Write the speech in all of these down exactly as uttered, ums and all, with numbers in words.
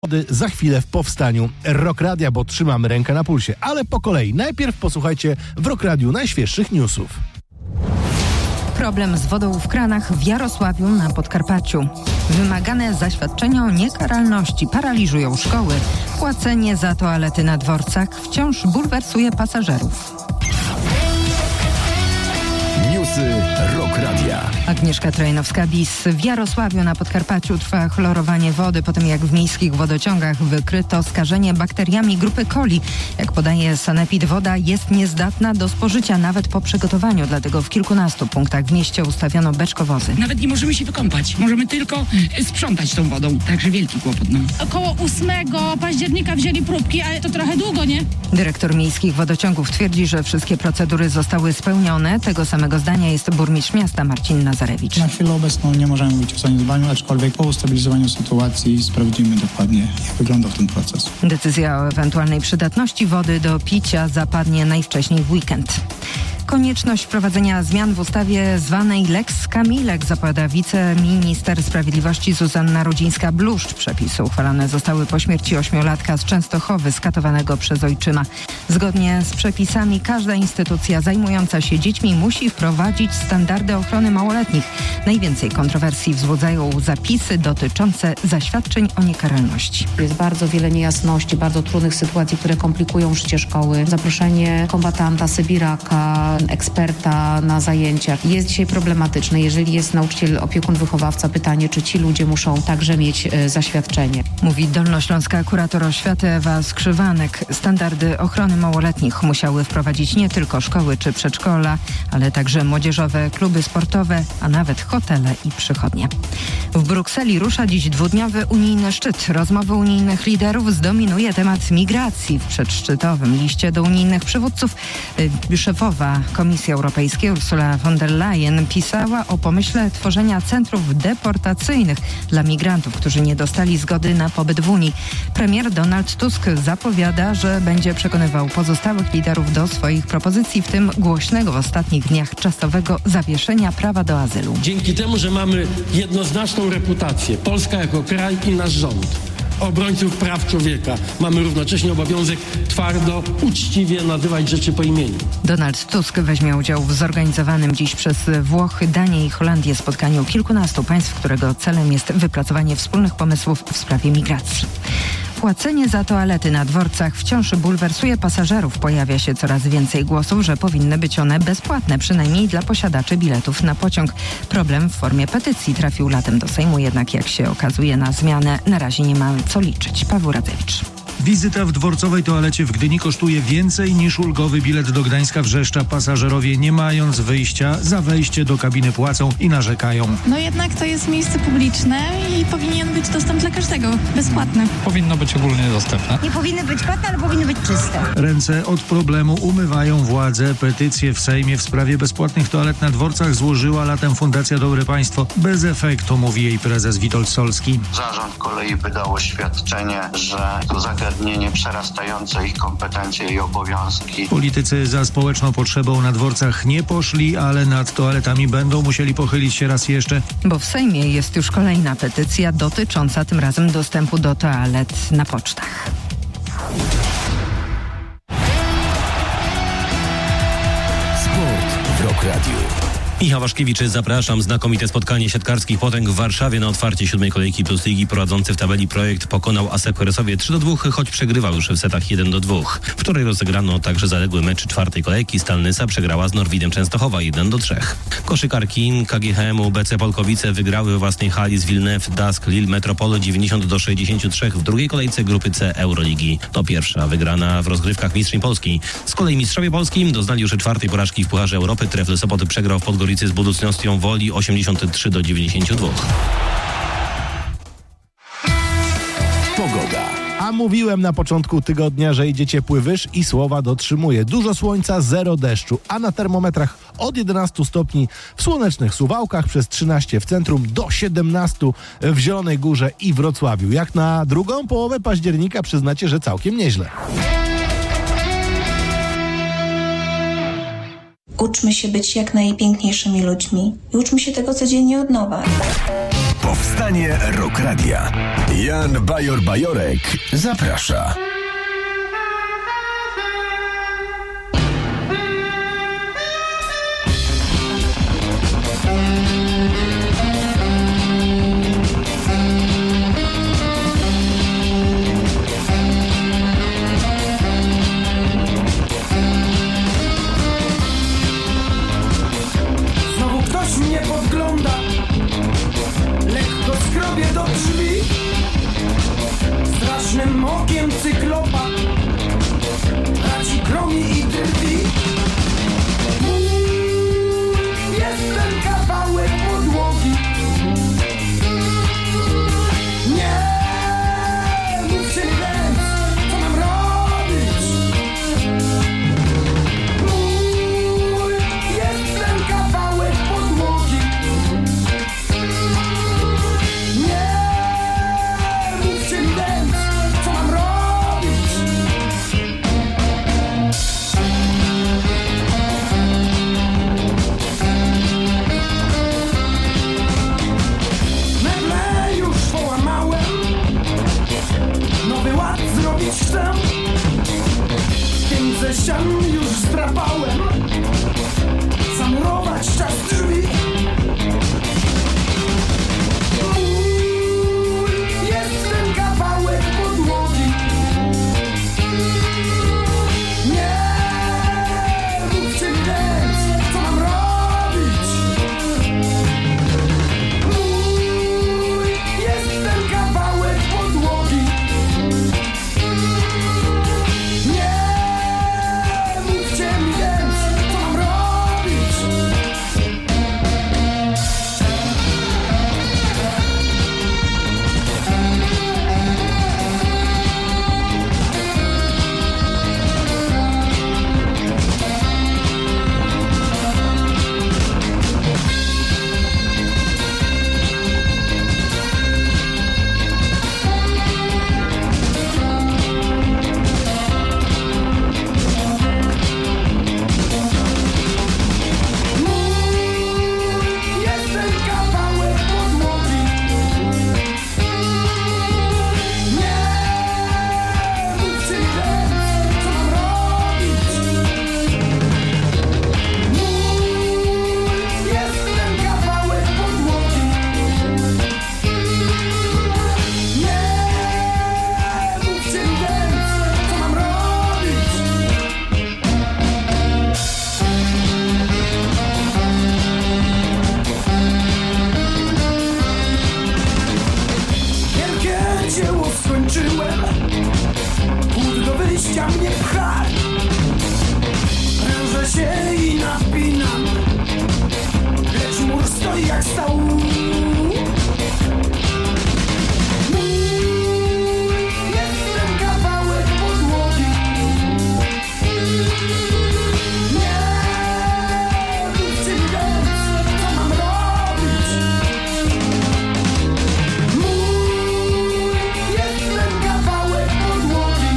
Wody za chwilę w powstaniu Rock Radia, bo trzymamy rękę na pulsie. Ale po kolei. Najpierw posłuchajcie w Rock Radiu najświeższych newsów. Problem z wodą w kranach w Jarosławiu na Podkarpaciu. Wymagane zaświadczenia o niekaralności paraliżują szkoły. Płacenie za toalety na dworcach wciąż bulwersuje pasażerów. Newsy Rock Radia. Agnieszka Trojnowska-Bis. W Jarosławiu na Podkarpaciu trwa chlorowanie wody po tym, jak w miejskich wodociągach wykryto skażenie bakteriami grupy coli. Jak podaje Sanepid, woda jest niezdatna do spożycia nawet po przygotowaniu, dlatego w kilkunastu punktach w mieście ustawiono beczkowozy. Nawet nie możemy się wykąpać, możemy tylko sprzątać tą wodą, także wielki kłopot. No. Około ósmego października wzięli próbki, ale to trochę długo, nie? Dyrektor miejskich wodociągów twierdzi, że wszystkie procedury zostały spełnione. Tego samego zdania jest burmistrz miasta Marcin Nazarewicz. Na chwilę obecną nie możemy mówić o zaniedbaniu, aczkolwiek po ustabilizowaniu sytuacji sprawdzimy dokładnie, jak wyglądał ten proces. Decyzja o ewentualnej przydatności wody do picia zapadnie najwcześniej w weekend. Konieczność wprowadzenia zmian w ustawie zwanej Lex Kamilek zapowiada wiceminister sprawiedliwości Zuzanna Rudzińska-Bluszcz. Przepisy uchwalone zostały po śmierci ośmiolatka z Częstochowy skatowanego przez ojczyma. Zgodnie z przepisami każda instytucja zajmująca się dziećmi musi wprowadzić standardy ochrony małoletnich. Najwięcej kontrowersji wzbudzają zapisy dotyczące zaświadczeń o niekaralności. Jest bardzo wiele niejasności, bardzo trudnych sytuacji, które komplikują życie szkoły. Zaproszenie kombatanta, sybiraka, eksperta na zajęciach jest dzisiaj problematyczne. Jeżeli jest nauczyciel, opiekun, wychowawca, pytanie, czy ci ludzie muszą także mieć e, zaświadczenie. Mówi dolnośląska kurator oświaty Ewa Skrzywanek. Standardy ochrony małoletnich musiały wprowadzić nie tylko szkoły czy przedszkola, ale także młodzieżowe kluby sportowe, a nawet hotele i przychodnie. W Brukseli rusza dziś dwudniowy unijny szczyt. Rozmowy unijnych liderów zdominuje temat migracji. W przedszczytowym liście do unijnych przywódców y, szefowa Komisji Europejskiej Ursula von der Leyen pisała o pomyśle tworzenia centrów deportacyjnych dla migrantów, którzy nie dostali zgody na pobyt w Unii. Premier Donald Tusk zapowiada, że będzie przekonywał pozostałych liderów do swoich propozycji, w tym głośnego w ostatnich dniach czasowego zawieszenia prawa do azylu. Dzięki temu, że mamy jednoznaczną reputację, Polska jako kraj i nasz rząd, obrońców praw człowieka, mamy równocześnie obowiązek twardo, uczciwie nazywać rzeczy po imieniu. Donald Tusk weźmie udział w zorganizowanym dziś przez Włochy, Danię i Holandię spotkaniu kilkunastu państw, którego celem jest wypracowanie wspólnych pomysłów w sprawie migracji. Płacenie za toalety na dworcach wciąż bulwersuje pasażerów. Pojawia się coraz więcej głosów, że powinny być one bezpłatne, przynajmniej dla posiadaczy biletów na pociąg. Problem w formie petycji trafił latem do Sejmu, jednak jak się okazuje, na zmianę na razie nie mamy co liczyć. Paweł Radzewicz. Wizyta w dworcowej toalecie w Gdyni kosztuje więcej niż ulgowy bilet do Gdańska. Wrzeszcza pasażerowie, nie mając wyjścia, za wejście do kabiny płacą i narzekają. No jednak to jest miejsce publiczne i powinien być dostęp dla każdego, bezpłatny. Powinno być ogólnie dostępne. Nie powinny być płatne, ale powinny być czyste. Ręce od problemu umywają władze. Petycję w Sejmie w sprawie bezpłatnych toalet na dworcach złożyła latem Fundacja Dobre Państwo. Bez efektu, mówi jej prezes Witold Solski. Zarząd kolei wydał oświadczenie, że to zagadnienie przerastające ich kompetencje i obowiązki. Politycy za społeczną potrzebą na dworcach nie poszli, ale nad toaletami będą musieli pochylić się raz jeszcze. Bo w Sejmie jest już kolejna petycja dotycząca tym razem dostępu do toalet na pocztach. Sport w Rock Radiu. Michał Waszkiewicz, zapraszam. Znakomite spotkanie siatkarskich potęg w Warszawie na otwarcie siódmej kolejki Plus Ligi. Prowadzący w tabeli Projekt pokonał ASEK Choresowie trzy do dwóch, choć przegrywał już w setach jeden do dwóch. W której rozegrano także zaległy mecz czwartej kolejki. Stal Nysa przegrała z Norwidem Częstochowa jeden do trzech. Koszykarki K G H M-u B C Polkowice wygrały w własnej hali z Wilnew Dask Lille Metropole dziewięćdziesiąt do sześćdziesięciu trzech w drugiej kolejce grupy C Euroligi. To pierwsza wygrana w rozgrywkach mistrzyń Polski. Z kolei mistrzowie Polski doznali już czwartej porażki w Pucharze Europy. Trefl Sopot przegrał w Podgoricy z Buducnostią Woli osiemdziesiąt trzy do dziewięćdziesięciu dwóch. Pogoda. A mówiłem na początku tygodnia, że idzie ciepły wyż i słowa dotrzymuje. Dużo słońca, zero deszczu, a na termometrach od jedenastu stopni w słonecznych Suwałkach, przez trzynaście w centrum, do siedemnastu w Zielonej Górze i Wrocławiu. Jak na drugą połowę października przyznacie, że całkiem nieźle. Uczmy się być jak najpiękniejszymi ludźmi i uczmy się tego codziennie od nowa. Powstanie Rock Radia. Jan Bajor-Bajorek zaprasza. Znowu ktoś mnie podgląda, lekko skrobie do drzwi. Strasznym okiem cyklopa raci kromi i drwi. Mój jest ten kawałek podłogi. Nie mówcie mi więc, co mam robić. Mój jest ten kawałek podłogi. Nie mówcie mi więc, co mam robić. Meble już połamałem, nowy ład zrobić chcę. Pięć ze ścian już zdrapałem, zamurować czas drzwi. Mój jest ten kawałek podłogi. Nie mówcie mi więc, co mam robić. Mój jest ten kawałek podłogi. Nie mówcie mi więc, co mam robić. Mój jest ten kawałek podłogi. Nie mówcie mi więc, co mam robić. Mój jest ten kawałek podłogi. Nie mówcie mi więc, co mam robić. Wielkie dzieło skończyłem, płód do wyjścia mnie pcha. Prężę się i napinam, lecz mur stoi jak stał. Mój jest ten kawałek podłogi. Nie mówcie mi więc, co mam robić. Mój jest ten kawałek podłogi.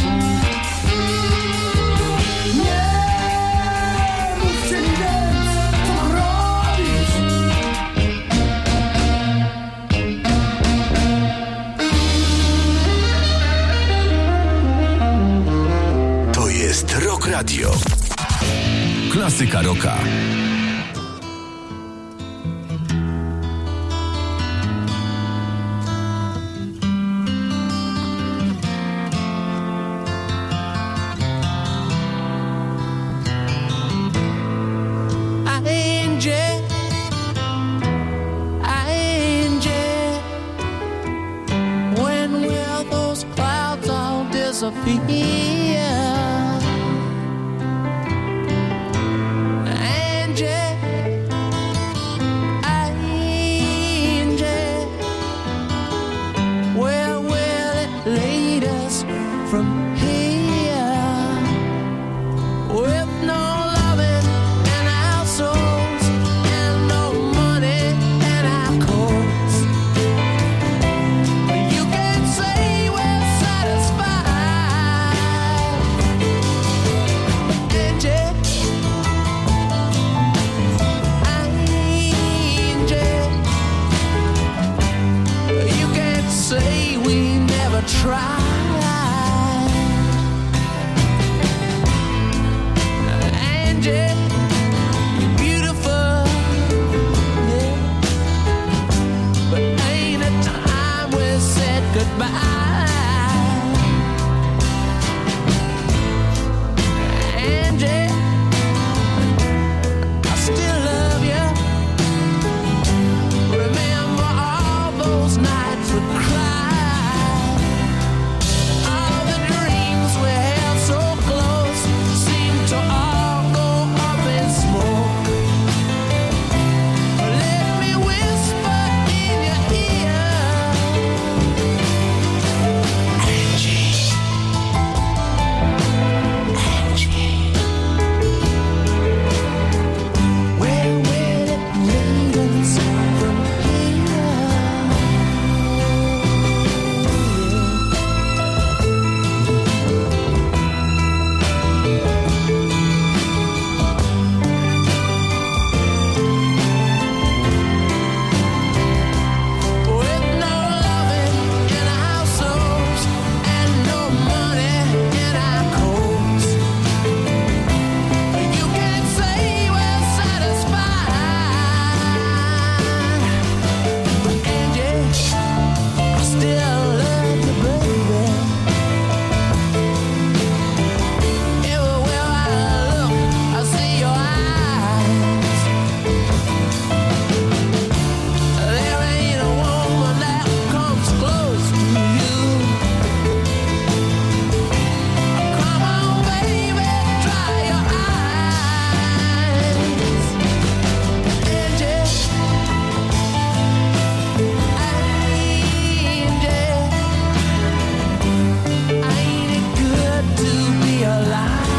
Nie mówcie mi więc, co mam robić. To jest Rock Radio. Klasyka rocka. Angel, angel, when will those clouds all disappear? Angel, angel, where will it lead us from here? With no loving in our souls and no money in our coats, you can say we're satisfied. Angel, angel, Angie, I still love you. Remember all those nights we cried. All the dreams we held so close seem to all go up in smoke. Let me whisper in your ear, Angie, Angie, where will it lead us from here? With no loving in our households and no money in our coats, you can't say we're satisfied. But Angie, I still love you, baby. Everywhere I look, I see your eyes. There ain't a woman that comes close to you. Come on, baby, dry your eyes. Angie, Angie, ain't it good to be alive?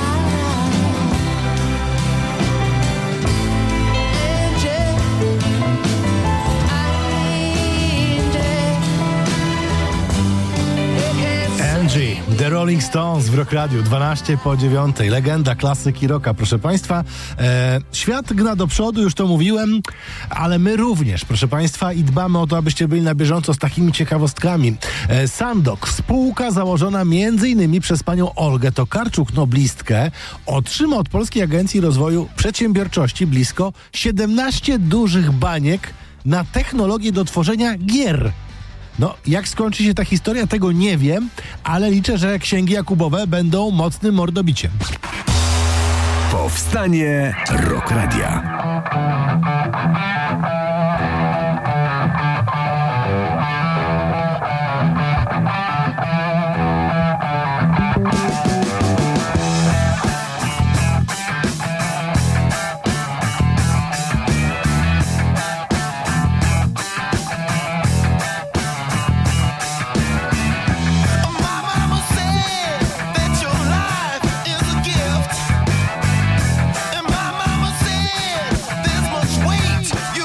Angie, The Rolling Stones w Rock Radiu, dwanaście po dziewiątej. Legenda klasyki rocka, proszę Państwa. E, świat gna do przodu, już to mówiłem, ale my również, proszę Państwa, i dbamy o to, abyście byli na bieżąco z takimi ciekawostkami. E, Sandok, spółka założona między innymi przez panią Olgę Tokarczuk, noblistkę, otrzyma od Polskiej Agencji Rozwoju Przedsiębiorczości blisko siedemnaście dużych baniek na technologię do tworzenia gier. No, jak skończy się ta historia, tego nie wiem, ale liczę, że księgi Jakubowe będą mocnym mordobiciem. Powstanie Rock Radia. You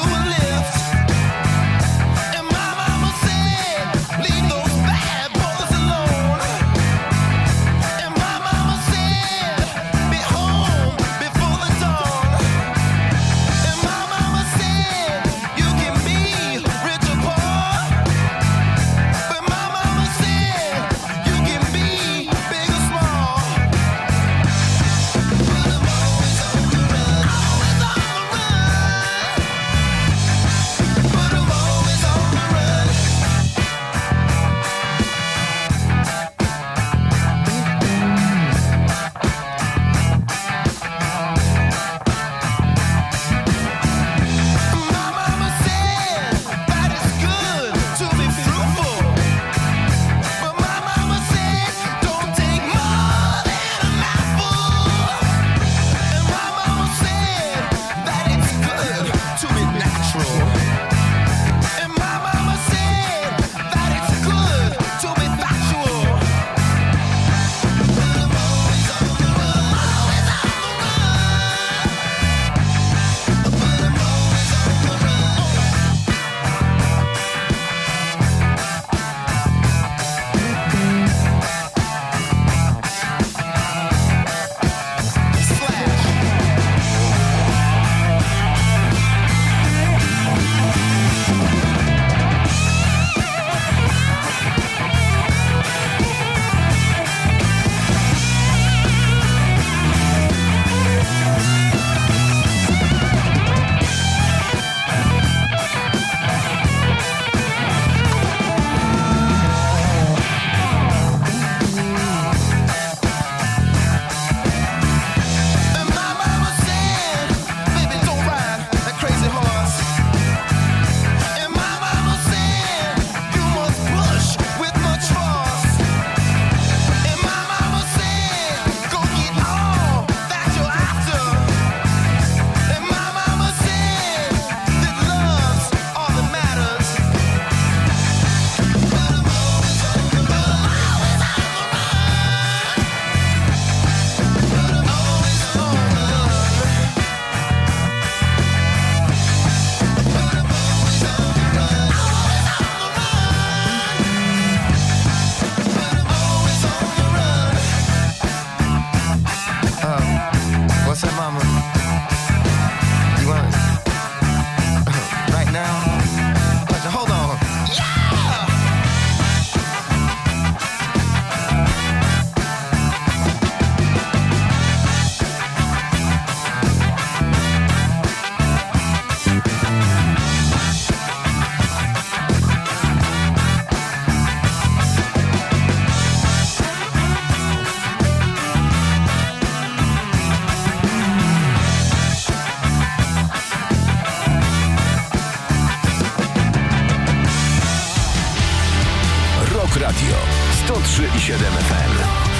i siedem F M.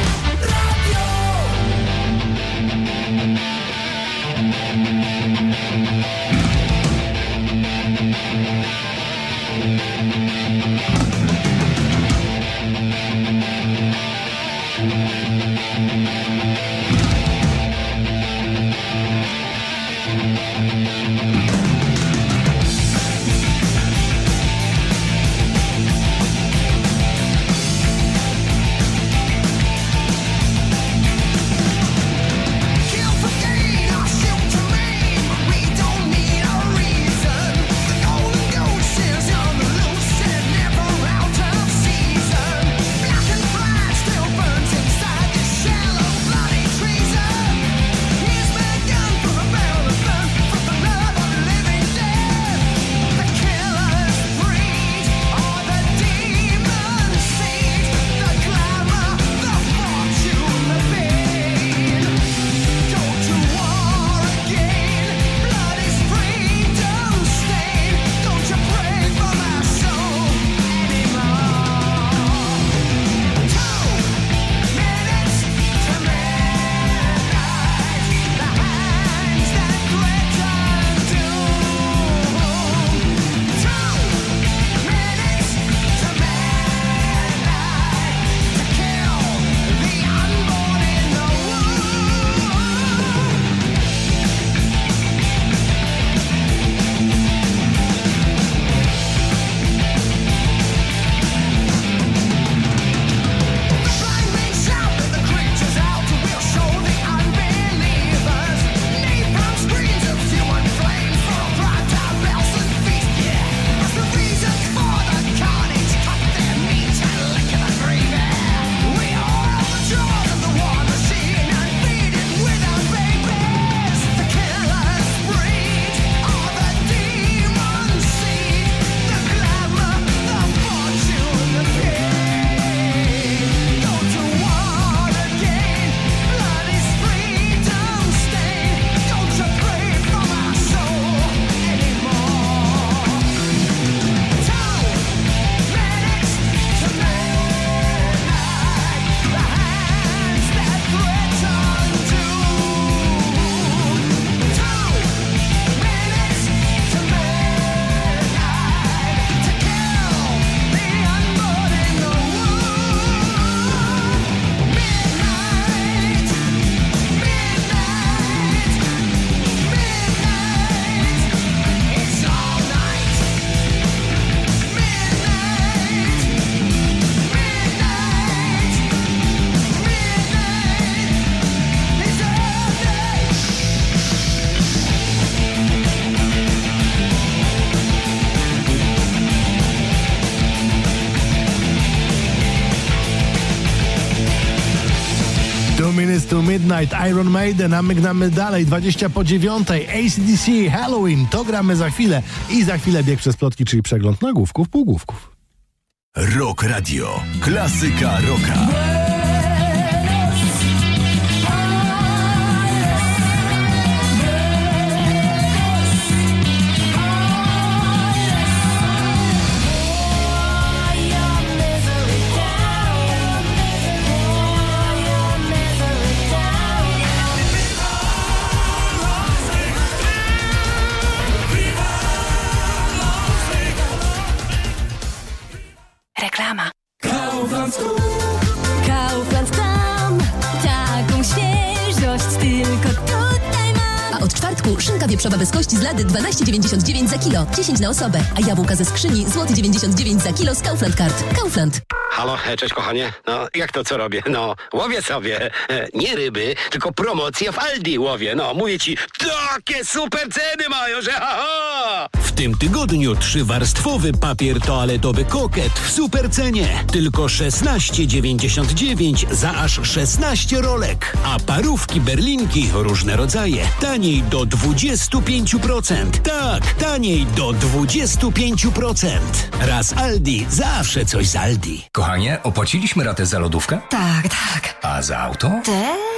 Minutes to Midnight, Iron Maiden, a my gnamy dalej, dwadzieścia po dziewiątej, A C D C, Halloween, to gramy za chwilę i za chwilę bieg przez plotki, czyli przegląd nagłówków, półgłówków. Rock Radio, klasyka rocka. Reklama. Kaufland, Kaufland tam, taką świeżość tylko tutaj mam. A od czwartku szynka wieprzowa bez kości z lady dwanaście dziewięćdziesiąt dziewięć za kilo, dziesięć na osobę, a jabłka ze skrzyni złoty dziewięćdziesiąt dziewięć za kilo z Kaufland Card. Kaufland. Halo, cześć kochanie. No, jak to co robię? No, łowię sobie. Nie ryby, tylko promocje w Aldi łowię. No, mówię ci, takie super ceny mają, że ha, ha! W tym tygodniu trzywarstwowy papier toaletowy Koket w super cenie. Tylko szesnaście dziewięćdziesiąt dziewięć za aż szesnaście rolek. A parówki berlinki, różne rodzaje, taniej do dwadzieścia pięć procent. Tak, taniej do dwadzieścia pięć procent. Raz Aldi, zawsze coś z Aldi. Kochanie, opłaciliśmy ratę za lodówkę? Tak, tak. A za auto? Też.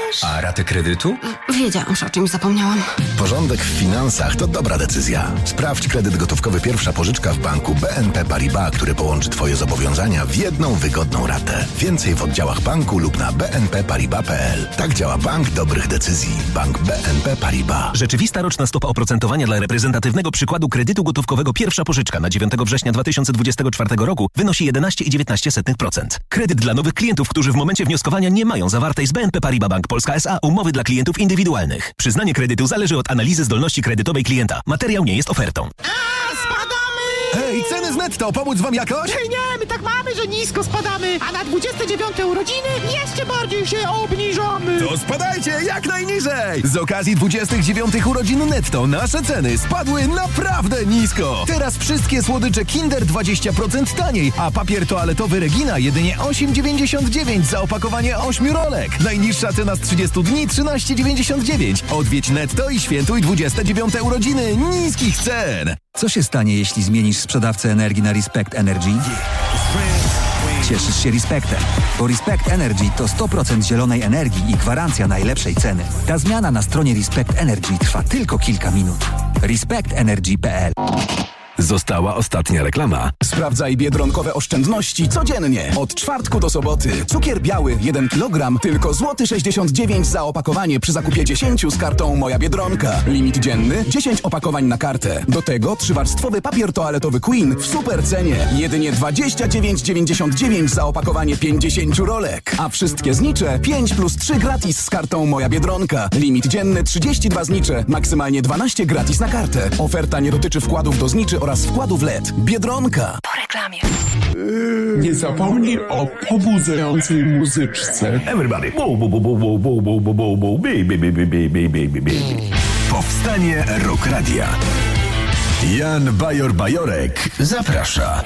też. A raty kredytu? Wiedziałam, że o czymś zapomniałam. Porządek w finansach to dobra decyzja. Sprawdź kredyt gotówkowy pierwsza pożyczka w banku B N P Paribas, który połączy Twoje zobowiązania w jedną wygodną ratę. Więcej w oddziałach banku lub na b n p paribas kropka p l. Tak działa bank dobrych decyzji. Bank B N P Paribas. Rzeczywista roczna stopa oprocentowania dla reprezentatywnego przykładu kredytu gotówkowego pierwsza pożyczka na dziewiątego września dwa tysiące dwudziestego czwartego roku wynosi jedenaście i dziewiętnaście procent. Kredyt dla nowych klientów, którzy w momencie wnioskowania nie mają zawartej z B N P Paribas Bank Polska S A umowy dla klientów indywidualnych. Przyznanie kredytu zależy od analizy zdolności kredytowej klienta. Materiał nie jest ofertą. Hej, ceny z netto, pomóc wam jakoś? Hej, nie, my tak mamy, że nisko spadamy, a na dwudzieste dziewiąte urodziny jeszcze bardziej się obniżamy. To spadajcie jak najniżej! Z okazji dwudziestych dziewiątych urodzin netto nasze ceny spadły naprawdę nisko. Teraz wszystkie słodycze Kinder dwadzieścia procent taniej, a papier toaletowy Regina jedynie osiem dziewięćdziesiąt dziewięć za opakowanie ośmiu rolek. Najniższa cena z trzydziestu dni trzynaście dziewięćdziesiąt dziewięć. Odwiedź netto i świętuj dwudzieste dziewiąte urodziny niskich cen. Co się stanie, jeśli zmienisz sprzedawcę energii na Respect Energy? Cieszysz się Respectem, bo Respect Energy to sto procent zielonej energii i gwarancja najlepszej ceny. Ta zmiana na stronie Respect Energy trwa tylko kilka minut. respect energy kropka p l. Została ostatnia reklama. Sprawdzaj biedronkowe oszczędności codziennie. Od czwartku do soboty. Cukier biały jeden kilogram, tylko złoty sześćdziesiąt dziewięć za opakowanie przy zakupie dziesięciu z kartą Moja Biedronka. Limit dzienny dziesięć opakowań na kartę. Do tego trzywarstwowy papier toaletowy Queen w super cenie. Jedynie dwadzieścia dziewięć dziewięćdziesiąt dziewięć za opakowanie pięćdziesięciu rolek. A wszystkie znicze pięć plus trzy gratis z kartą Moja Biedronka. Limit dzienny trzydzieści dwa znicze, maksymalnie dwanaście gratis na kartę. Oferta nie dotyczy wkładów do zniczy oraz wkładów L E D. Biedronka. Po reklamie. Nie zapomnij o pobudzającej muzyczce. Everybody. Powstanie Rock Radia. Jan Bajor-Bajorek zaprasza.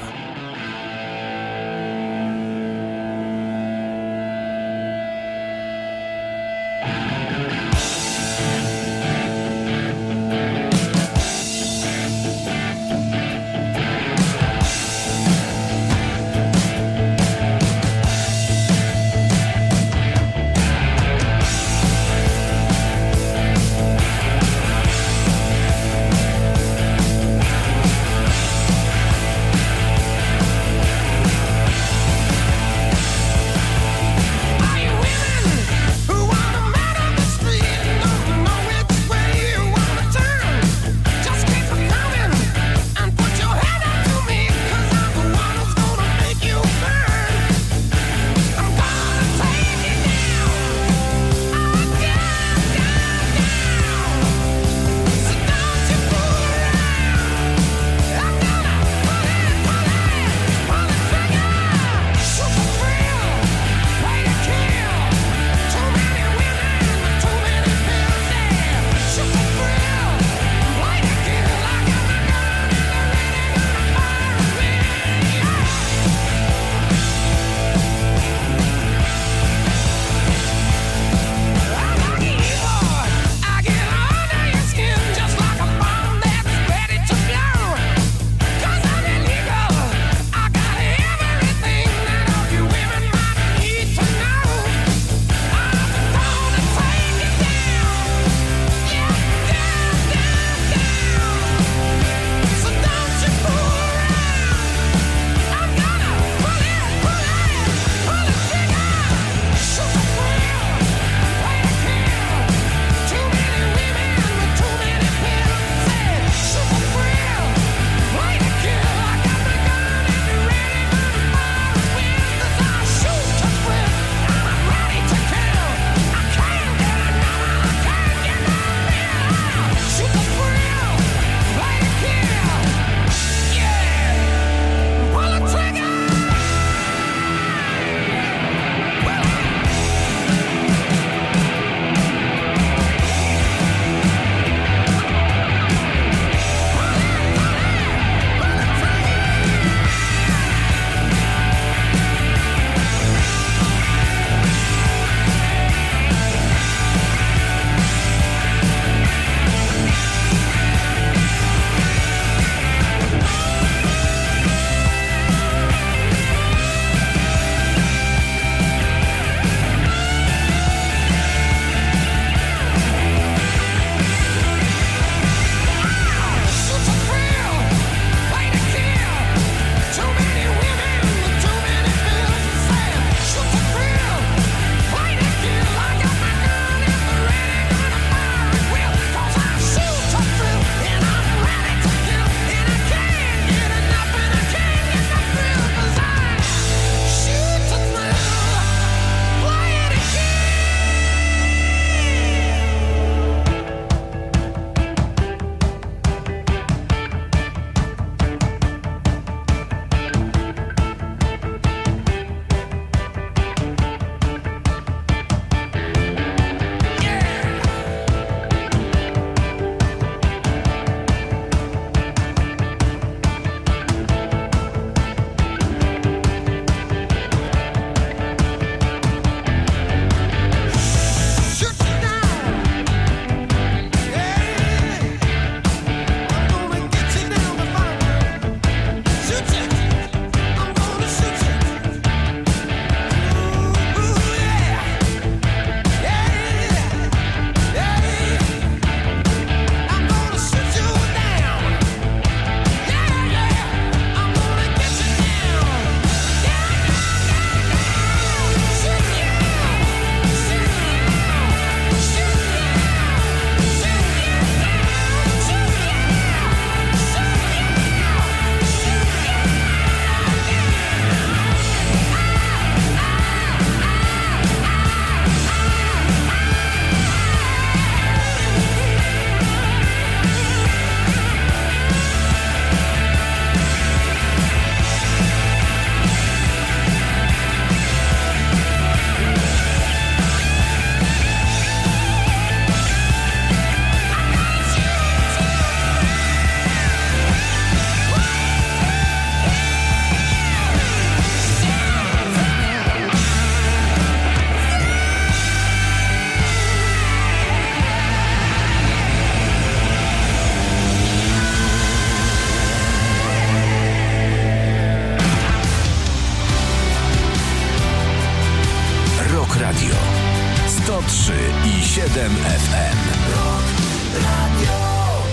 Radio. sto trzy i siedem F M. Rock Radio.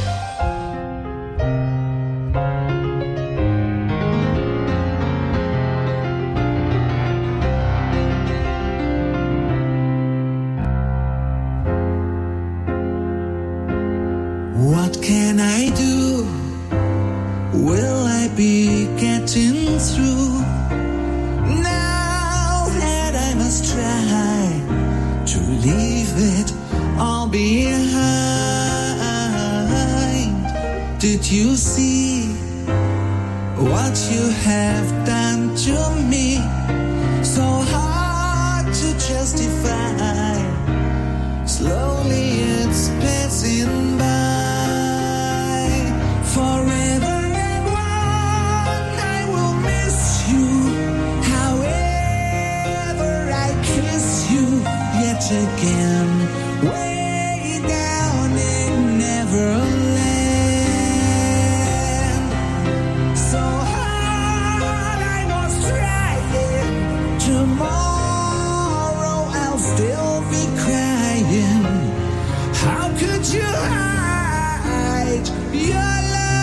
What can I do? Will I be getting through? Now that I must try to leave it all behind. Did you see what you have done to me? So hard to justify. Slowly it's passing by. Forever and one, I will miss you. However I kiss you yet again, way down in Neverland. So hard I was trying. Tomorrow I'll still be crying. How could you hide your lies?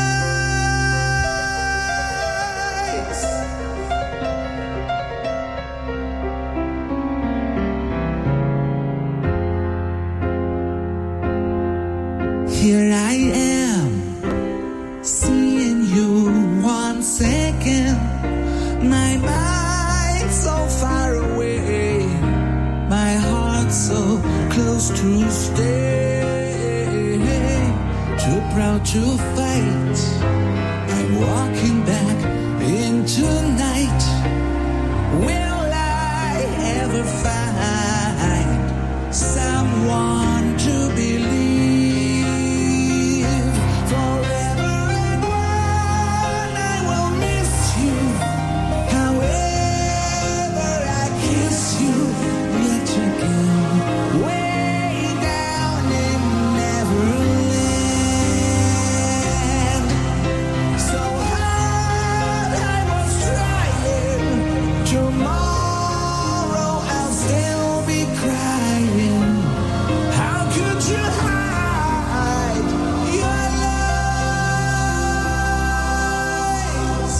Here I am, seeing you once again. My mind so far away, my heart so close to stay. Too proud to fight, I'm walking back into night. Will I ever find someone to believe? Forever and one, I will miss you. However I kiss you yet again, way down in Neverland. So hard I was trying. Tomorrow I'll still be crying. How could you hide your lies?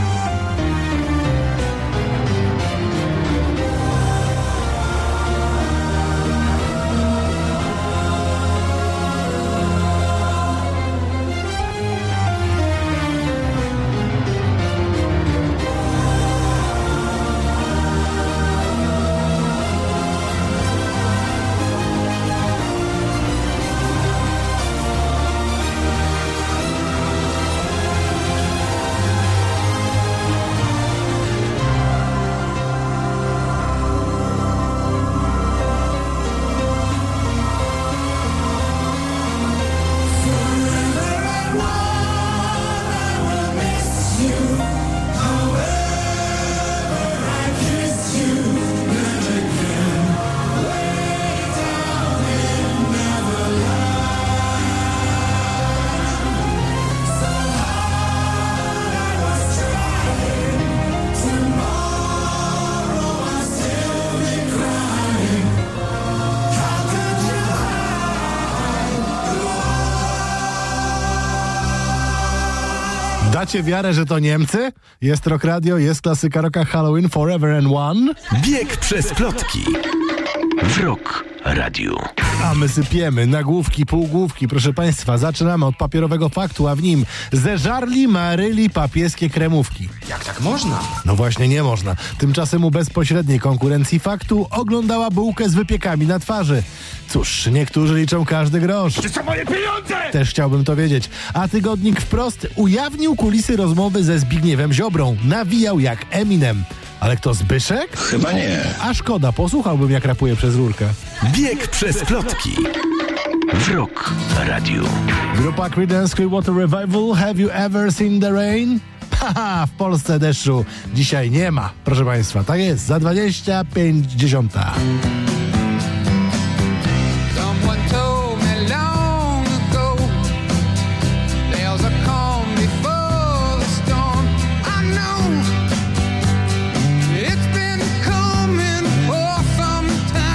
Dacie wiarę, że to Niemcy? Jest Rock Radio, jest klasyka rocka Halloween Forever and One. Bieg przez plotki w Rock Radio. A my sypiemy nagłówki, półgłówki. Proszę Państwa, zaczynamy od papierowego faktu, a w nim zeżarli Maryli papieskie kremówki. Jak tak można? No właśnie nie można. Tymczasem u bezpośredniej konkurencji faktu oglądała bułkę z wypiekami na twarzy. Cóż, niektórzy liczą każdy grosz. Czy są moje pieniądze? Też chciałbym to wiedzieć. A tygodnik Wprost ujawnił kulisy rozmowy ze Zbigniewem Ziobrą. Nawijał jak Eminem. Ale kto, Zbyszek? Chyba nie. A szkoda, posłuchałbym jak rapuje przez rurkę. Bieg przez plotki w Rock Radio. Grupa Creedence Clearwater Revival. Have you ever seen the rain? Haha, w Polsce deszczu dzisiaj nie ma. Proszę Państwa, tak jest, za dwadzieścia pięć dziesiąta. It's been coming for some time.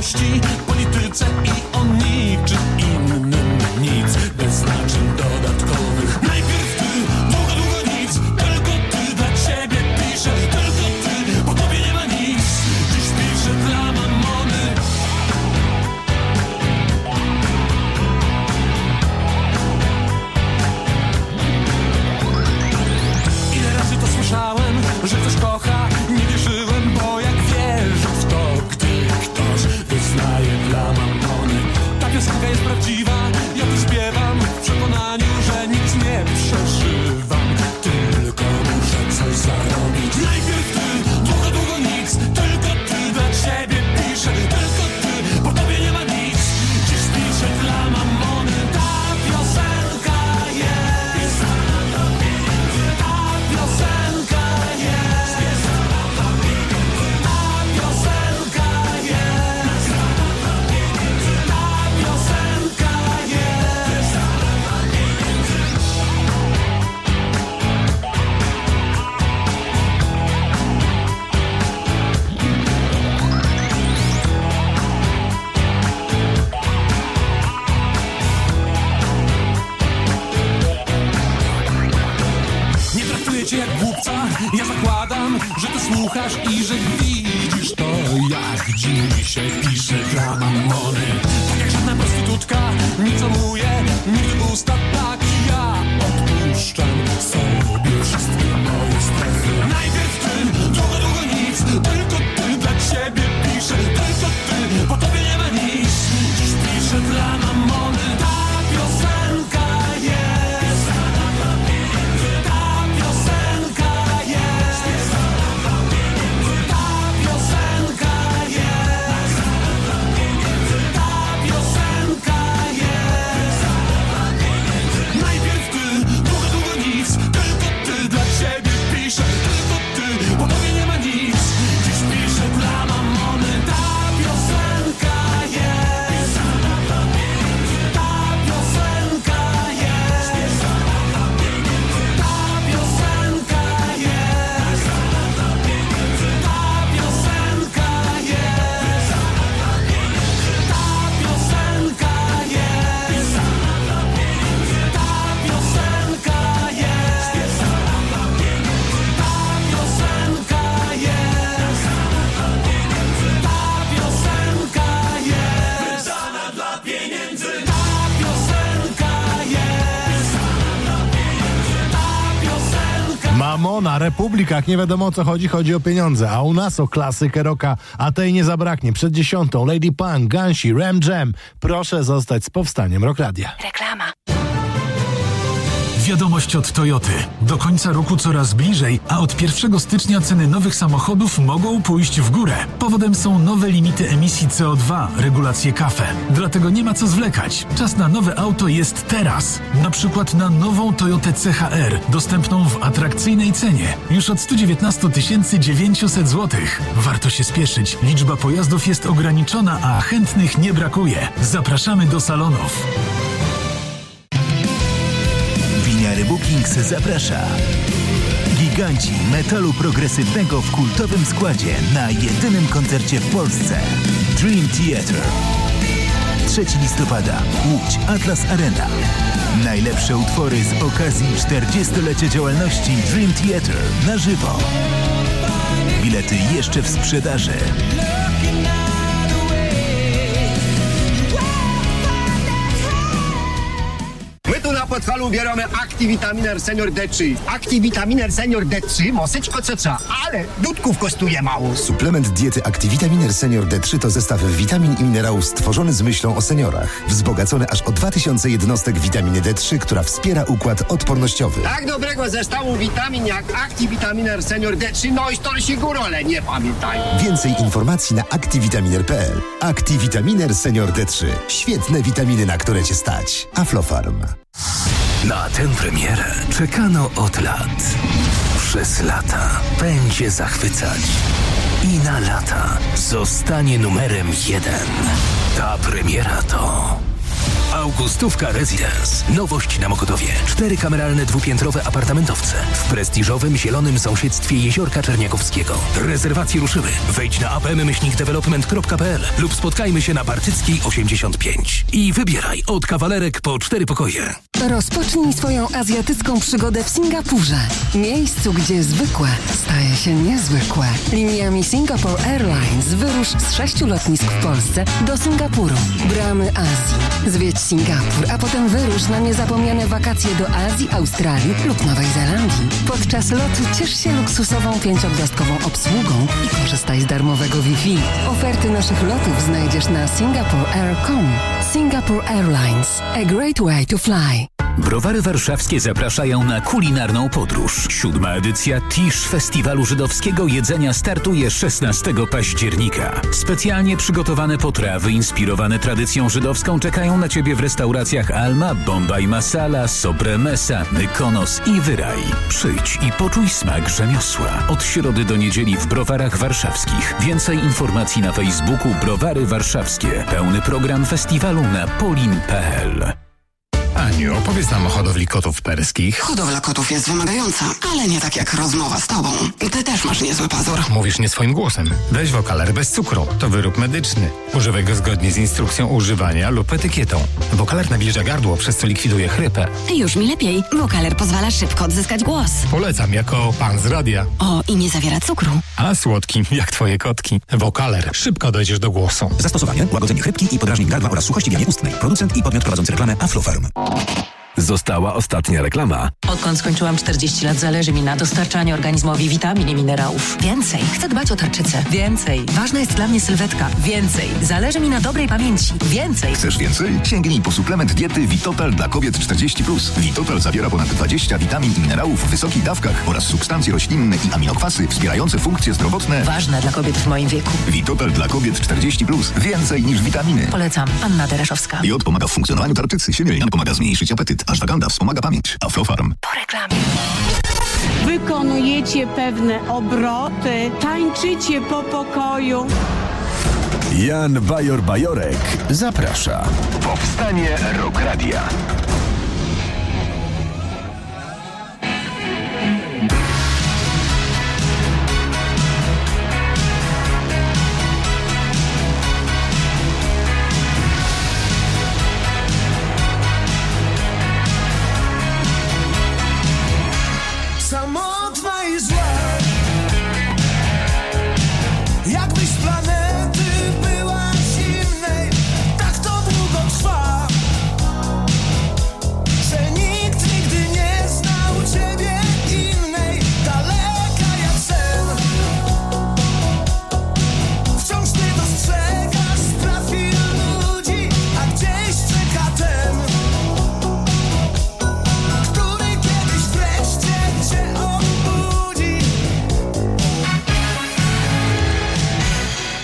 miłości, polityce i o niczym innym nic, bez znaczeń dodatkowych. Najpierw ty, długo, długo nic, tylko ty dla ciebie piszę, tylko ty, po tobie nie ma nic, dziś piszę dla mamony. Ile razy to słyszałem, że ktoś kocha, nie wierzyłem, bo jak wierzę w to, gdy ktoś wyznaje dla mamony. Ta piosenka jest prawdziwa, ja tu śpiewam w przekonaniu, że nic nie przeżywam, tylko muszę coś zarobić. Najpierw ty, długo, długo nic, tylko ty dla ciebie piszę, tylko ty, po tobie nie ma nic, dziś piszę dla mamony. Ta piosenka jest, ta piosenka jest, ta piosenka jest, ta piosenka jest. Nie traktuję cię jak głupca, ja zakładam, że ty słuchasz i że widzisz to, jak dzisiaj piszę dla mamony. Tak jak żadna prostytutka, nic omuje, nigdy usta, tak ja odpuszczam sobie wszystkie moje strachy. Najpierw ty, długo, długo nic, tylko ty dla ciebie piszę, tylko ty, po tobie nie ma nic, dziś piszę dla mamony. Ta piosenka jest, ta piosenka jest, ta piosenka jest, ta piosenka jest. Najpierw ty, długo, długo nic, tylko ty dla ciebie piszę, tylko ty, po tobie nie ma nic, dziś piszę dla mamony. Ta piosenka jest, ta piosenka jest, ta piosenka jest, ta piosenka jest, ta piosenka jest, ta piosenka jest, ta piosenka jest, ta piosenka jest, wydana dla pieniędzy. Ta piosenka jest, ta piosenka. Mamona, Republika, jak nie wiadomo o co chodzi, chodzi o pieniądze, a u nas o klasykę rocka, a tej nie zabraknie. Przed dziesiątą Lady Punk, Gansi, Ram Jam. Proszę zostać z Powstaniem Rock Radia. Reklama. Wiadomość od Toyoty. Do końca roku coraz bliżej, a od pierwszego stycznia ceny nowych samochodów mogą pójść w górę. Powodem są nowe limity emisji C O dwa, regulacje K F E. Dlatego nie ma co zwlekać. Czas na nowe auto jest teraz. Na przykład na nową Toyotę C H R, dostępną w atrakcyjnej cenie. Już od sto dziewiętnaście tysięcy dziewięćset złotych. Warto się spieszyć. Liczba pojazdów jest ograniczona, a chętnych nie brakuje. Zapraszamy do salonów. Winiary Bookings zaprasza. Giganci metalu progresywnego w kultowym składzie na jedynym koncercie w Polsce. Dream Theater. trzeciego listopada. Łódź Atlas Arena. Najlepsze utwory z okazji czterdziestolecia działalności Dream Theater na żywo. Bilety jeszcze w sprzedaży. My tu na Podhalu bierzemy Activitaminer Senior D trzy. Activitaminer Senior D trzy, moseczko co trzeba, ale dudków kosztuje mało. Suplement diety Activitaminer Senior D trzy to zestaw witamin i minerałów stworzony z myślą o seniorach. Wzbogacony aż o dwa tysiące jednostek witaminy D trzy, która wspiera układ odpornościowy. Tak dobrego zestawu witamin jak Activitaminer Senior D trzy, no i stolsi górole, nie pamiętają. Więcej informacji na activitaminer kropka p l. Activitaminer Senior D trzy. Świetne witaminy, na które cię stać. Aflofarm. Na tę premierę czekano od lat. Przez lata będzie zachwycać. I na lata zostanie numerem jeden. Ta premiera to Augustówka Residence. Nowość na Mokotowie. Cztery kameralne dwupiętrowe apartamentowce w prestiżowym zielonym sąsiedztwie Jeziorka Czerniakowskiego. Rezerwacje ruszyły. Wejdź na a p m myślnik development kropka p l lub spotkajmy się na Bartyckiej osiemdziesiąt pięć. I wybieraj od kawalerek po cztery pokoje. Rozpocznij swoją azjatycką przygodę w Singapurze. Miejscu, gdzie zwykłe staje się niezwykłe. Liniami Singapore Airlines wyrusz z sześciu lotnisk w Polsce do Singapuru. Bramy Azji. Zwiedź Singapur, a potem wyrusz na niezapomniane wakacje do Azji, Australii lub Nowej Zelandii. Podczas lotu ciesz się luksusową pięciogwiazdkową obsługą i korzystaj z darmowego Wi-Fi. Oferty naszych lotów znajdziesz na singapore air kropka com. Singapore Airlines. A great way to fly. Browary Warszawskie zapraszają na kulinarną podróż. Siódma edycja Tisz Festiwalu Żydowskiego Jedzenia startuje szesnastego października. Specjalnie przygotowane potrawy inspirowane tradycją żydowską czekają na Ciebie w restauracjach Alma, Bombay Masala, Sobremesa, Mykonos i Wyraj. Przyjdź i poczuj smak rzemiosła. Od środy do niedzieli w Browarach Warszawskich. Więcej informacji na Facebooku Browary Warszawskie. Pełny program festiwalu na polin kropka p l. Aniu, opowiedz nam o hodowli kotów perskich. Hodowla kotów jest wymagająca, ale nie tak jak rozmowa z tobą. Ty też masz niezły pazur. Mówisz nie swoim głosem. Weź Wokaler bez cukru. To wyrób medyczny. Używaj go zgodnie z instrukcją używania lub etykietą. Wokaler nawilża gardło, przez co likwiduje chrypę. Już mi lepiej. Wokaler pozwala szybko odzyskać głos. Polecam jako pan z radia. O, i nie zawiera cukru. A słodki, jak twoje kotki. Wokaler. Szybko dojdziesz do głosu. Zastosowanie: łagodzenie chrypki i podrażnień gardła oraz suchości w jamie ustnej. Producent i podmiot prowadzący reklamę Aflofarm. Została ostatnia reklama. Odkąd skończyłam czterdzieści lat, zależy mi na dostarczaniu organizmowi witamin i minerałów. Więcej. Chcę dbać o tarczycę. Więcej. Ważna jest dla mnie sylwetka. Więcej. Zależy mi na dobrej pamięci. Więcej. Chcesz więcej? Sięgnij po suplement diety Vitotal dla kobiet czterdzieści plus. Vitotal zawiera ponad dwadzieścia witamin i minerałów w wysokich dawkach oraz substancje roślinne i aminokwasy wspierające funkcje zdrowotne. Ważne dla kobiet w moim wieku. Vitotal dla kobiet czterdzieści plus. Więcej niż witaminy. Polecam. Anna Dereszowska. Jod pomaga w funkcjonowaniu tarczycy. Siemielian pomaga zmniejszyć apetyt. Ashwagandha wspomaga pamięć. Aflofarm. Po reklamie. Wykonujecie pewne obroty, tańczycie po pokoju. Jan Bajor-Bajorek zaprasza. Powstanie Rock Radia. Samotna i zła, jakbyś z planety była zimnej, tak to długo trwa, że nikt nigdy nie znał ciebie innej, daleka jak sen. Wciąż ty dostrzegasz spraw wielu ludzi, a gdzieś czeka ten, który kiedyś wreszcie cię obudzi.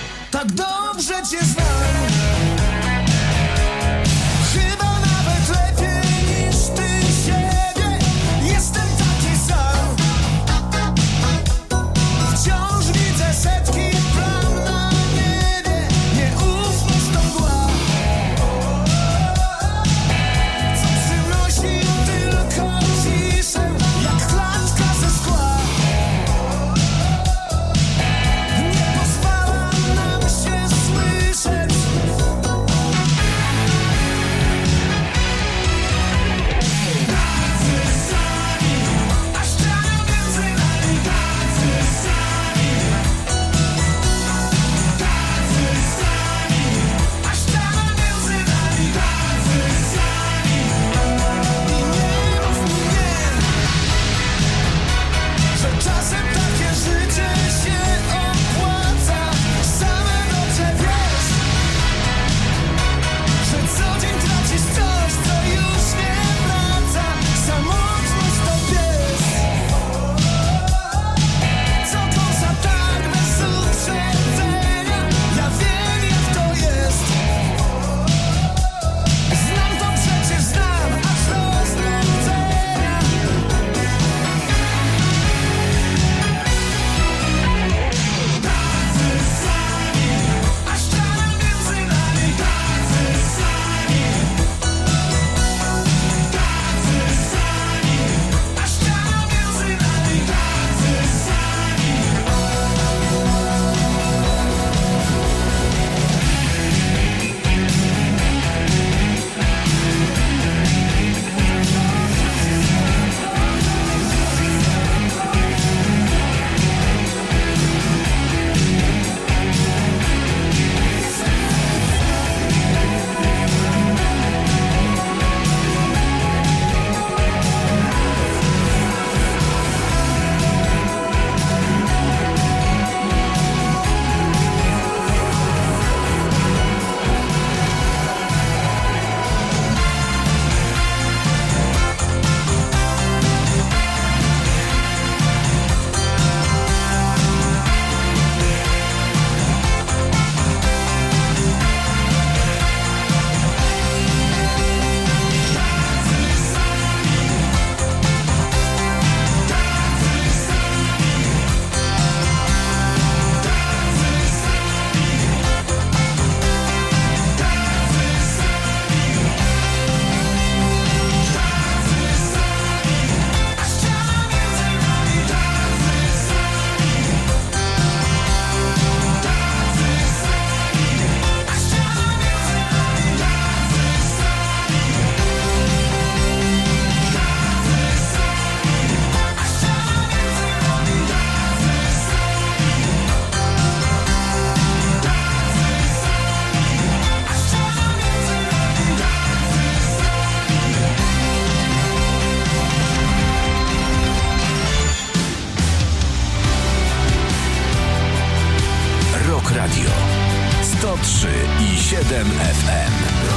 Radio sto trzy i siedem F M.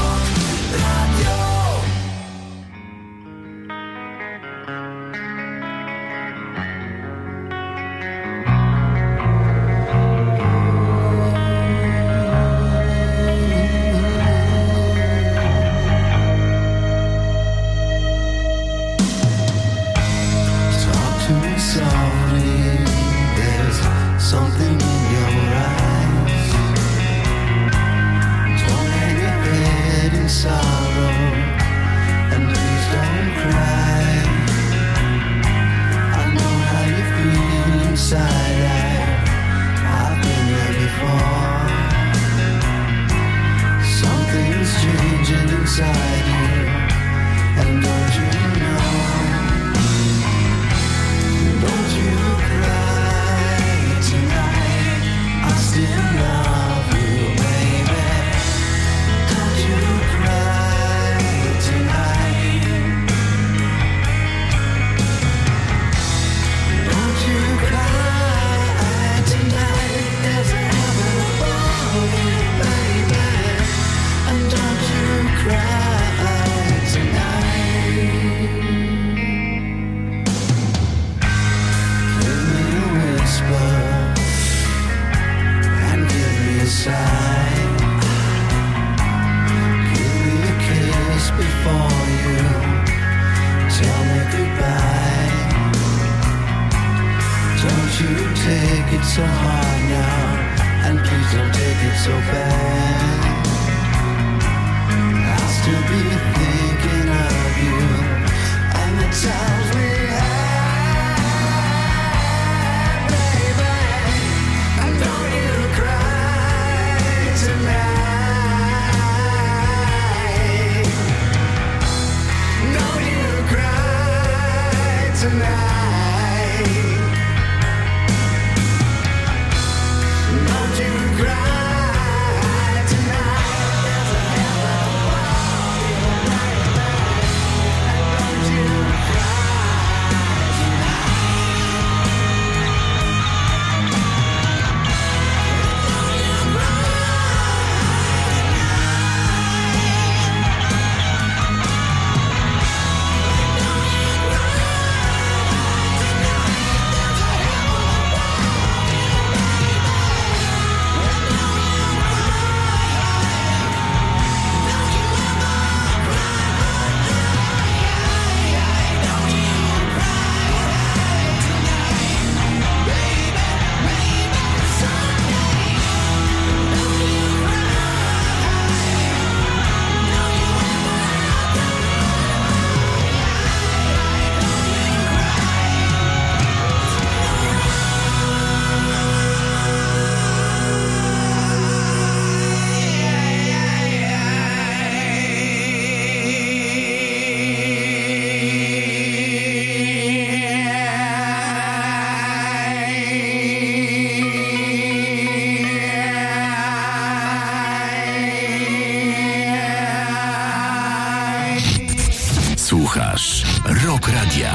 Słuchasz Rock Radia.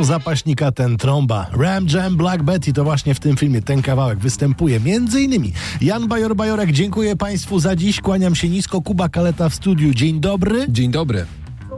zapaśnika ten trąba. Ram Jam Black Betty to właśnie w tym filmie ten kawałek występuje. Między innymi Jan Bajor-Bajorek, dziękuję Państwu za dziś, kłaniam się nisko, Kuba Kaleta w studiu. Dzień dobry. Dzień dobry.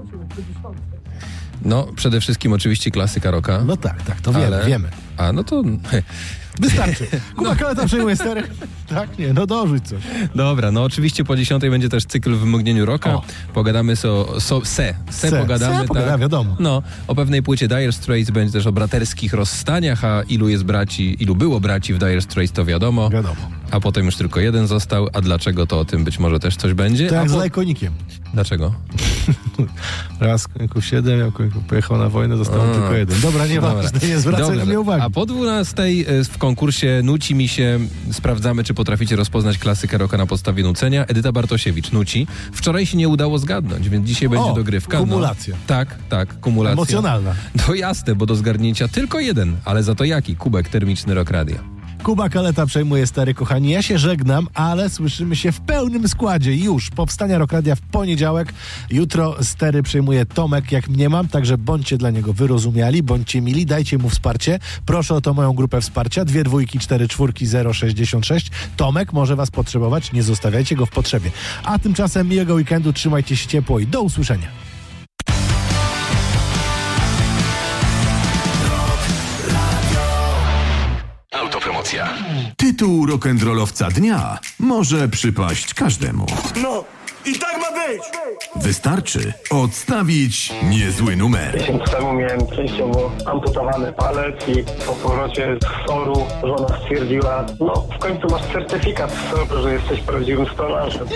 No, przede wszystkim oczywiście klasyka rocka. No tak, tak, to wiemy, ale... wiemy. A, no to... Wystarczy. Kuba Kaleta przejmuje stery. Tak, nie, no dorzuć coś. Dobra, no oczywiście po dziesiątej będzie też cykl w mgnieniu rocka. O. Pogadamy so, so, se, se, se pogadamy. Se, tak. Pogadamy, wiadomo. No, o pewnej płycie Dire Straits, będzie też o braterskich rozstaniach, a ilu jest braci, ilu było braci w Dire Straits, to wiadomo. Wiadomo. A potem już tylko jeden został, a dlaczego, to o tym być może też coś będzie. To jak a po... z Lajkonikiem. Dlaczego? Raz Końku siedem, jak Końku pojechał na wojnę, został a. tylko jeden. Dobra, nie ważne, nie zwracaj na mnie uwagi. A po dwunastej w konkursie Nuci mi się, sprawdzamy, czy potraficie rozpoznać klasykę rocka na podstawie nucenia. Edyta Bartosiewicz nuci. Wczoraj się nie udało zgadnąć, więc dzisiaj będzie o, dogrywka. kumulacja. No, tak, tak, kumulacja. Emocjonalna. To jasne, bo do zgarnięcia tylko jeden, ale za to jaki? Kubek termiczny Rock Radio. Kuba Kaleta przejmuje stery, kochani. Ja się żegnam, ale słyszymy się w pełnym składzie już. Powstania Rock Radia w poniedziałek. Jutro stery przejmuje Tomek, jak mnie mam, także bądźcie dla niego wyrozumiali, bądźcie mili, dajcie mu wsparcie. Proszę o to moją grupę wsparcia. Dwie dwójki, cztery czwórki, zero sześćdziesiąt sześć. Tomek może was potrzebować, nie zostawiajcie go w potrzebie. A tymczasem miłego weekendu, trzymajcie się ciepło i do usłyszenia. Autopromocja. Tytuł rock'n'rollowca dnia może przypaść każdemu. No, i tak ma być! Wystarczy odstawić niezły numer. Miesiąc temu miałem częściowo amputowany palec i po powrocie z soru żona stwierdziła, no w końcu masz certyfikat z soru, że jesteś prawdziwym stolarzem.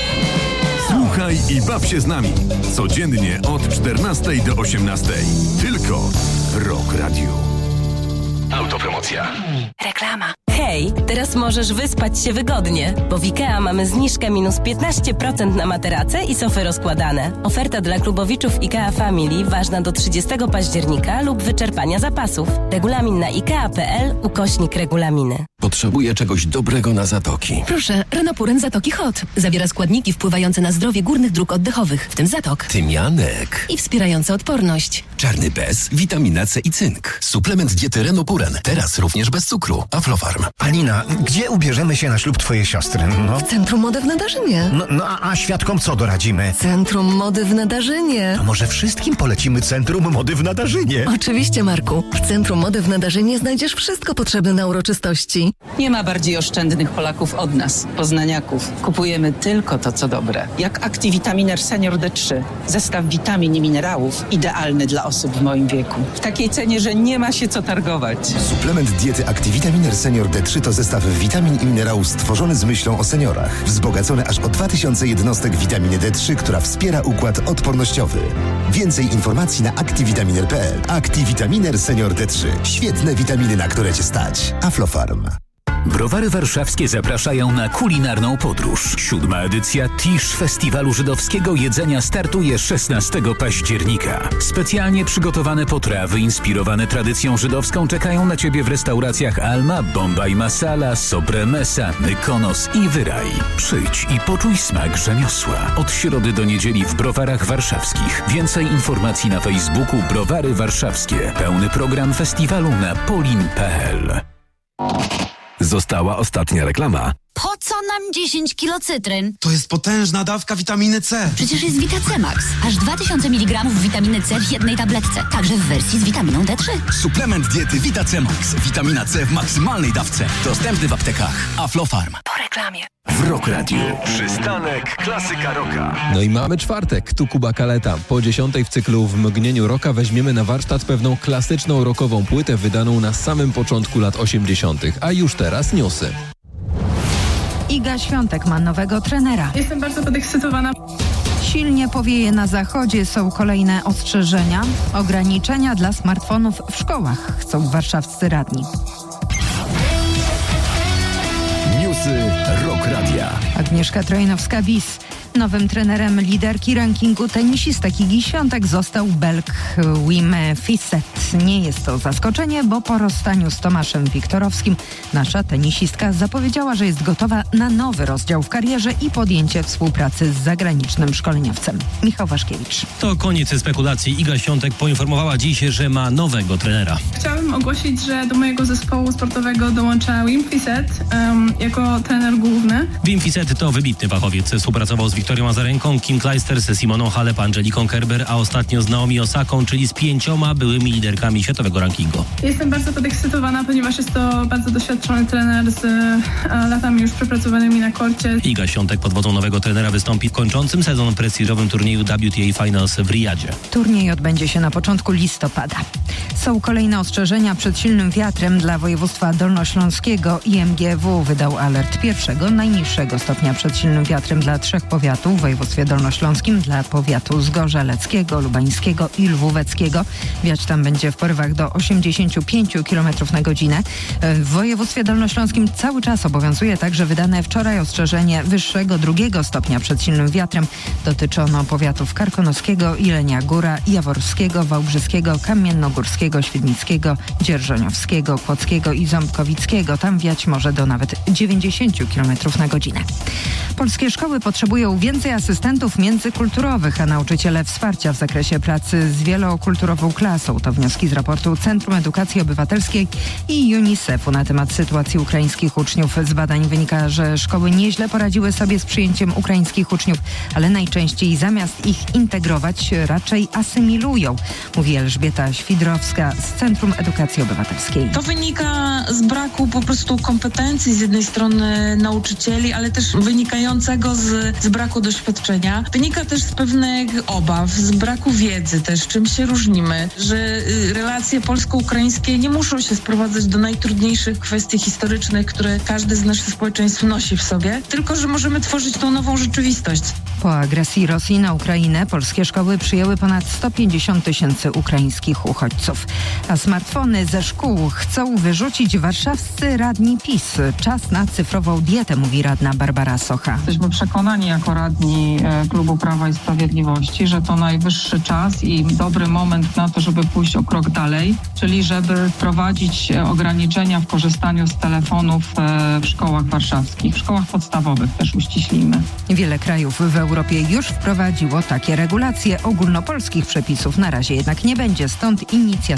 Słuchaj i baw się z nami. Codziennie od czternastej do osiemnastej. Tylko w Rock Radio. Autopromocja. Reklama. Hej, teraz możesz wyspać się wygodnie, bo w IKEA mamy zniżkę minus piętnaście procent na materace i sofy rozkładane. Oferta dla klubowiczów IKEA Family ważna do trzydziestego października lub wyczerpania zapasów. Regulamin na ikea.pl ukośnik regulaminy. Potrzebuję czegoś dobrego na zatoki. Proszę, Renopuren Zatoki Hot. Zawiera składniki wpływające na zdrowie górnych dróg oddechowych, w tym zatok. Tymianek. I wspierające odporność. Czarny bez, witamina C i cynk. Suplement diety Renopuren. Teraz również bez cukru. Aflofarm. Alina, gdzie ubierzemy się na ślub twojej siostry? No. W Centrum Mody w Nadarzynie. No, no a, a świadkom co doradzimy? Centrum Mody w Nadarzynie. To może wszystkim polecimy Centrum Mody w Nadarzynie? Oczywiście, Marku. W Centrum Mody w Nadarzynie znajdziesz wszystko potrzebne na uroczystości. Nie ma bardziej oszczędnych Polaków od nas, poznaniaków. Kupujemy tylko to, co dobre. Jak Activitaminer Senior D trzy. Zestaw witamin i minerałów idealny dla osób w moim wieku. W takiej cenie, że nie ma się co targować. Suplement diety Activitaminer Senior D trzy to zestaw witamin i minerałów stworzony z myślą o seniorach. Wzbogacony aż o dwa tysiące jednostek witaminy D trzy, która wspiera układ odpornościowy. Więcej informacji na activitaminer kropka p l. Activitaminer Senior D trzy. Świetne witaminy, na które cię stać. Aflofarm. Browary Warszawskie zapraszają na kulinarną podróż. Siódma edycja Tisz Festiwalu Żydowskiego Jedzenia startuje szesnastego października. Specjalnie przygotowane potrawy inspirowane tradycją żydowską czekają na Ciebie w restauracjach Alma, Bombay Masala, Sobre Mesa, Mykonos i Wyraj. Przyjdź i poczuj smak rzemiosła. Od środy do niedzieli w Browarach Warszawskich. Więcej informacji na Facebooku Browary Warszawskie. Pełny program festiwalu na polin kropka p l. Została ostatnia reklama. Po co nam dziesięć kilo cytryn? To jest potężna dawka witaminy C. Przecież jest Vita-C Max. Aż dwa tysiące miligramów witaminy C w jednej tabletce. Także w wersji z witaminą D trzy. Suplement diety Vita-C Max. Witamina C w maksymalnej dawce. Dostępny w aptekach. Aflofarm. Po reklamie. W Rock Radio. Przystanek Klasyka Rocka. No i mamy czwartek. Tu Kuba Kaleta. Po dziesiątej w cyklu W mgnieniu rocka weźmiemy na warsztat pewną klasyczną rockową płytę wydaną na samym początku lat osiemdziesiątych. A już teraz newsy. Iga Świątek ma nowego trenera. Jestem bardzo podekscytowana. Silnie powieje na zachodzie, są kolejne ostrzeżenia. Ograniczenia dla smartfonów w szkołach, chcą warszawscy radni. Newsy Rock Radia. Agnieszka Trojnowska-Bis. Nowym trenerem liderki rankingu tenisistek Igi Świątek został Belg Wim Fissette. Nie jest to zaskoczenie, bo po rozstaniu z Tomaszem Wiktorowskim nasza tenisistka zapowiedziała, że jest gotowa na nowy rozdział w karierze i podjęcie współpracy z zagranicznym szkoleniowcem. Michał Waszkiewicz. To koniec spekulacji. Iga Świątek poinformowała dziś, że ma nowego trenera. Chciałabym ogłosić, że do mojego zespołu sportowego dołącza Wim Fissette um, jako trener główny. Wim Fissette to wybitny fachowiec. Współpracował z Wiktorią Azarenką, Kim Clijsters, Simoną Halep, Angeliką Kerber, a ostatnio z Naomi Osaką, czyli z pięcioma byłymi liderkami światowego rankingu. Jestem bardzo podekscytowana, ponieważ jest to bardzo doświadczony trener z e, latami już przepracowanymi na korcie. Iga Świątek pod wodzą nowego trenera wystąpi w kończącym sezon prestiżowym turnieju W T A Finals w Riyadzie. Turniej odbędzie się na początku listopada. Są kolejne ostrzeżenia przed silnym wiatrem dla województwa dolnośląskiego. I M G W wydał alert pierwszego, najniższego stopnia przed silnym wiatrem dla trzech powiatów w województwie dolnośląskim, dla powiatu zgorzeleckiego, lubańskiego i lwóweckiego. Wiać tam będzie w porywach do osiemdziesiąt pięć kilometrów na godzinę. W województwie dolnośląskim cały czas obowiązuje także wydane wczoraj ostrzeżenie wyższego drugiego stopnia przed silnym wiatrem. Dotyczy ono powiatów karkonoskiego, Jelenia Góra, Jaworskiego, Wałbrzyskiego, Kamiennogórskiego, Świdnickiego, Dzierżoniowskiego, Kłodzkiego i Ząbkowickiego. Tam wiać może do nawet dziewięćdziesiąt kilometrów na godzinę. Polskie szkoły potrzebują więcej asystentów międzykulturowych, a nauczyciele wsparcia w zakresie pracy z wielokulturową klasą. To wnioski z raportu Centrum Edukacji Obywatelskiej i UNICEF-u na temat sytuacji ukraińskich uczniów. Z badań wynika, że szkoły nieźle poradziły sobie z przyjęciem ukraińskich uczniów, ale najczęściej zamiast ich integrować raczej asymilują, mówi Elżbieta Świdrowska z Centrum Edukacji Obywatelskiej. To wynika z braku po prostu kompetencji z jednej strony nauczycieli, ale też wynikającego z, z braku doświadczenia. Wynika też z pewnych obaw, z braku wiedzy też, czym się różnimy, że y, relacje polsko-ukraińskie nie muszą się sprowadzać do najtrudniejszych kwestii historycznych, które każdy z naszych społeczeństw nosi w sobie, tylko że możemy tworzyć tą nową rzeczywistość. Po agresji Rosji na Ukrainę polskie szkoły przyjęły ponad sto pięćdziesiąt tysięcy ukraińskich uchodźców. A smartfony ze szkół chcą wyrzucić warszawscy radni PiS. Czas na cyfrową dietę, mówi radna Barbara Socha. Jesteśmy przekonani jako radni Klubu Prawa i Sprawiedliwości, że to najwyższy czas i dobry moment na to, żeby pójść o krok dalej, czyli żeby wprowadzić ograniczenia w korzystaniu z telefonów w szkołach warszawskich, w szkołach podstawowych też uściślimy. Wiele krajów w Europie już wprowadziło takie regulacje. Ogólnopolskich przepisów na razie jednak nie będzie, stąd inicjatywa